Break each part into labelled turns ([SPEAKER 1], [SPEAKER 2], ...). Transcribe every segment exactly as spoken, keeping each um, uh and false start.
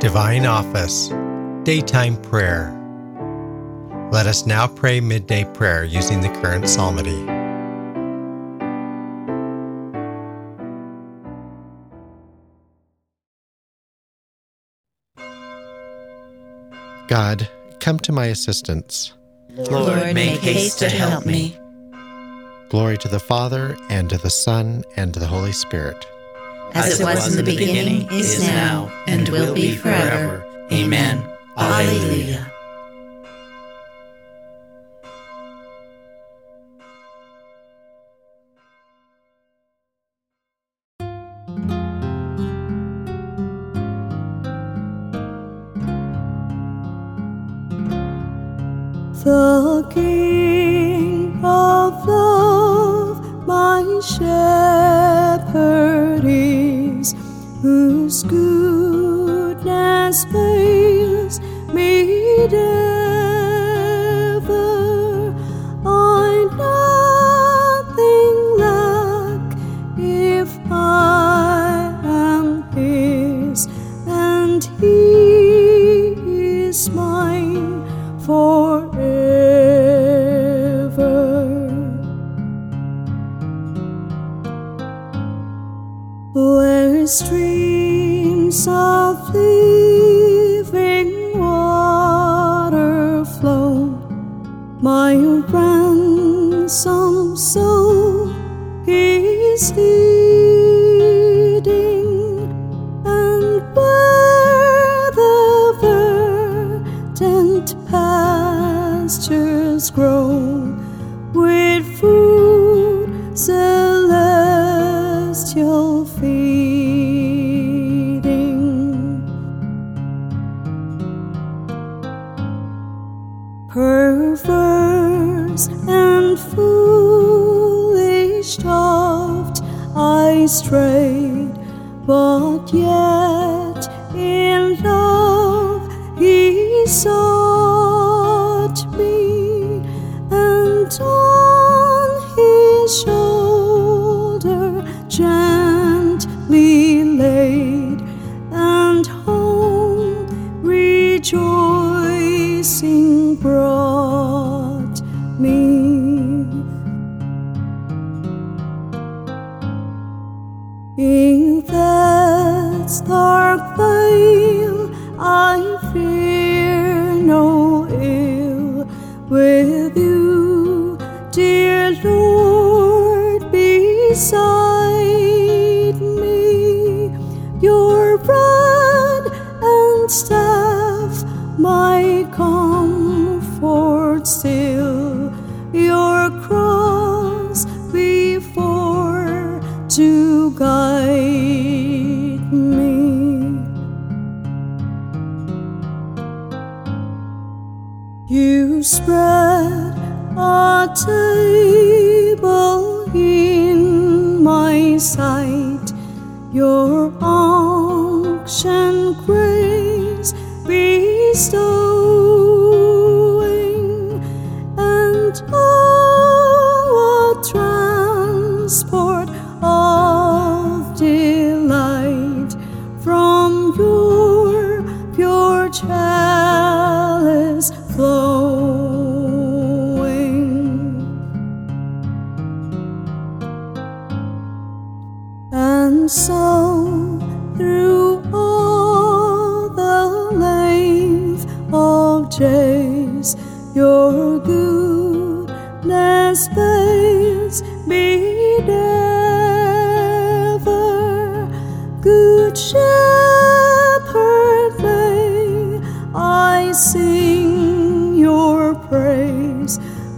[SPEAKER 1] Divine Office, Daytime Prayer. Let us now pray midday prayer using the current psalmody. God, come to my assistance.
[SPEAKER 2] Lord, make haste to help me.
[SPEAKER 1] Glory to the Father, and to the Son, and to the Holy Spirit.
[SPEAKER 2] As it was in the beginning, is now, and will be forever. Amen. Alleluia.
[SPEAKER 3] The King of love, my shepherd is, whose goodness fails me ever. I nothing lack if I am his, and he is mine forever. Where streams of living water flow, my ransomed soul is leading, and where the verdant pastures grow with food celestial feeding. Perverse and foolish oft I strayed, but yet in love he sought me, and on his shoulder gently laid, and home rejoicing brought me. In death's dark vale I fear no ill, with you, dear Lord, beside me. Your rod and staff my comfort still, your cross before to guide me. You spread a table in my sight, your unction grace bestowing, and oh, what transport of delight from your pure chalice flowing. And so through all the length of days your goodness fails me never. Good Shepherd, may I sing your praise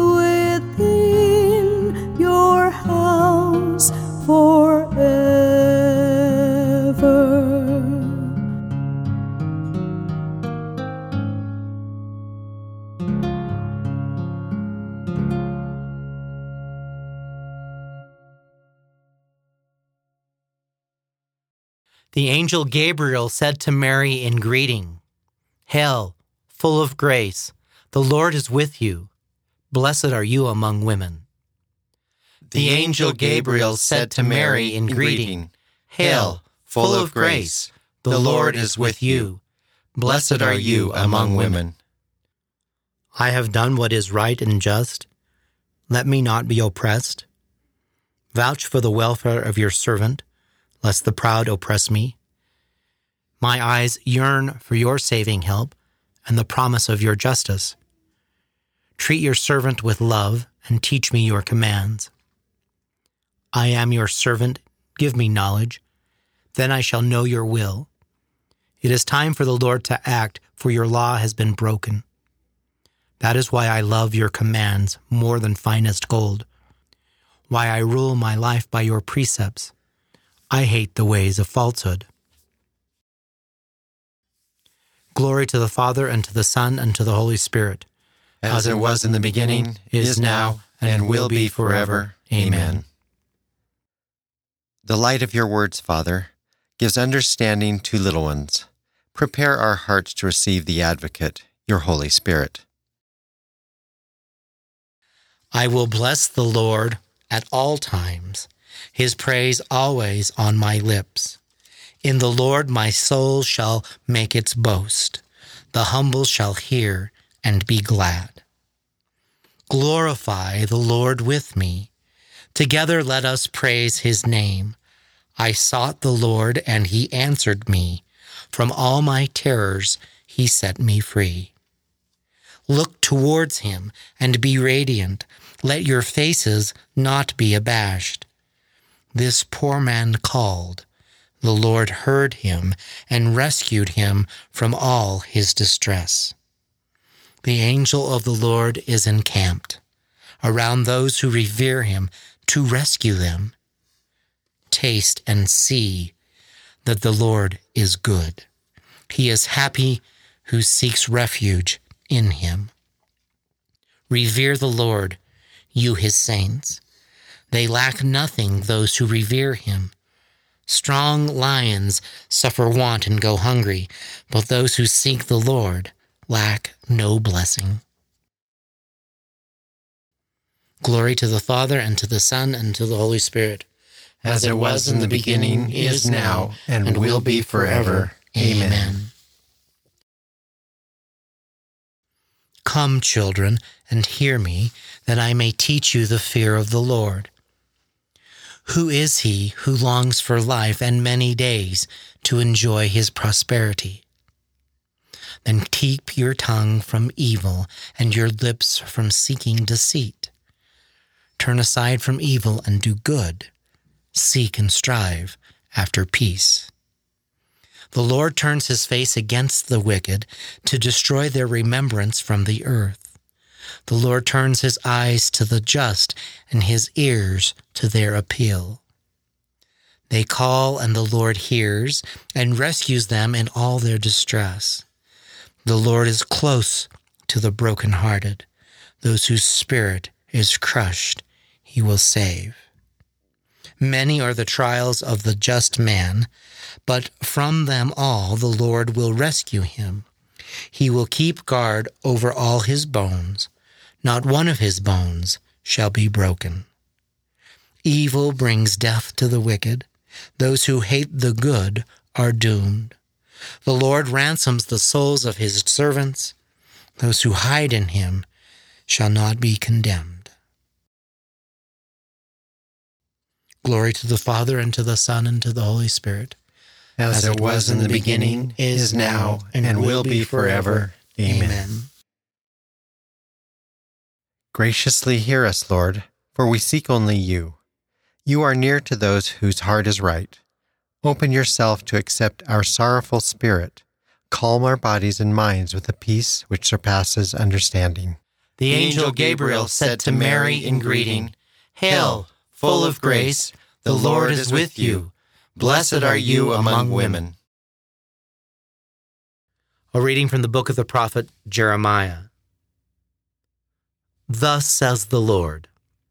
[SPEAKER 3] within your house forever.
[SPEAKER 4] The angel Gabriel said to Mary in greeting, "Hail, full of grace, the Lord is with you. Blessed are you among women." The angel Gabriel said to Mary in greeting, "Hail, full of grace, the Lord is with you.
[SPEAKER 1] Blessed are you among women.
[SPEAKER 4] I have done what is right and just. Let me not be oppressed. Vouch for the welfare of your servant, lest the proud oppress me. My eyes yearn for your saving help and the promise of your justice. Treat your servant with love and teach me your commands. I am your servant, give me knowledge, then I shall know your will. It is time for the Lord to act, for your law has been broken. That is why I love your commands more than finest gold, why I rule my life by your precepts. I hate the ways of falsehood. Glory to the Father, and to the Son, and to the Holy Spirit.
[SPEAKER 1] As it was in the beginning, is now, and will be forever. Amen. The light of your words, Father, gives understanding to little ones. Prepare our hearts to receive the Advocate, your Holy Spirit.
[SPEAKER 4] I will bless the Lord at all times, his praise always on my lips. In the Lord my soul shall make its boast. The humble shall hear and be glad. Glorify the Lord with me. Together let us praise his name. I sought the Lord, and he answered me. From all my terrors he set me free. Look towards him and be radiant. Let your faces not be abashed. This poor man called. The Lord heard him and rescued him from all his distress. The angel of the Lord is encamped around those who revere him to rescue them. Taste and see that the Lord is good. He is happy who seeks refuge in him. Revere the Lord, you his saints. They lack nothing, those who revere him. Strong lions suffer want and go hungry, but those who seek the Lord lack no blessing. Glory to the Father, and to the Son, and to the Holy Spirit.
[SPEAKER 1] As it was in the beginning, is now, and will be forever. Amen.
[SPEAKER 4] Come, children, and hear me, that I may teach you the fear of the Lord. Who is he who longs for life and many days to enjoy his prosperity? Then keep your tongue from evil and your lips from seeking deceit. Turn aside from evil and do good. Seek and strive after peace. The Lord turns his face against the wicked to destroy their remembrance from the earth. The Lord turns his eyes to the just and his ears to their appeal. They call, and the Lord hears and rescues them in all their distress. The Lord is close to the brokenhearted. Those whose spirit is crushed, he will save. Many are the trials of the just man, but from them all the Lord will rescue him. He will keep guard over all his bones. Not one of his bones shall be broken. Evil brings death to the wicked. Those who hate the good are doomed. The Lord ransoms the souls of his servants. Those who hide in him shall not be condemned. Glory to the Father, and to the Son, and to the Holy Spirit.
[SPEAKER 1] As it was in the beginning, is now, and will be forever. Amen. Graciously hear us, Lord, for we seek only you. You are near to those whose heart is right. Open yourself to accept our sorrowful spirit. Calm our bodies and minds with a peace which surpasses understanding.
[SPEAKER 4] The angel Gabriel said to Mary in greeting, "Hail, full of grace, the Lord is with you. Blessed are you among women." A reading from the book of the prophet Jeremiah. Thus says the Lord,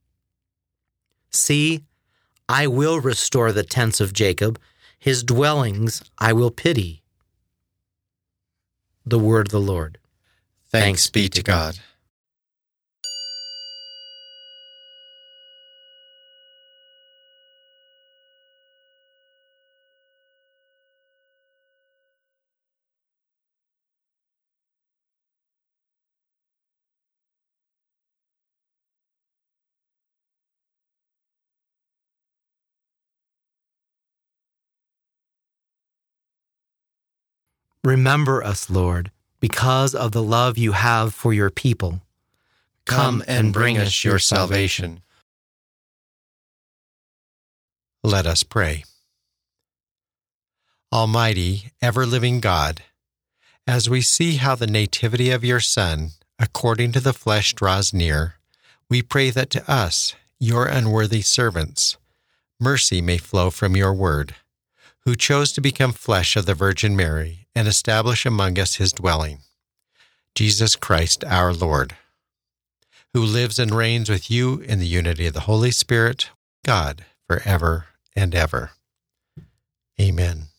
[SPEAKER 4] "See, I will restore the tents of Jacob, his dwellings I will pity." The word of the Lord.
[SPEAKER 1] Thanks be to God.
[SPEAKER 4] Remember us, Lord, because of the love you have for your people.
[SPEAKER 1] Come and bring us your salvation. Let us pray. Almighty, ever-living God, as we see how the nativity of your Son, according to the flesh, draws near, we pray that to us, your unworthy servants, mercy may flow from your word, who chose to become flesh of the Virgin Mary and establish among us his dwelling, Jesus Christ our Lord, who lives and reigns with you in the unity of the Holy Spirit, God, forever and ever. Amen.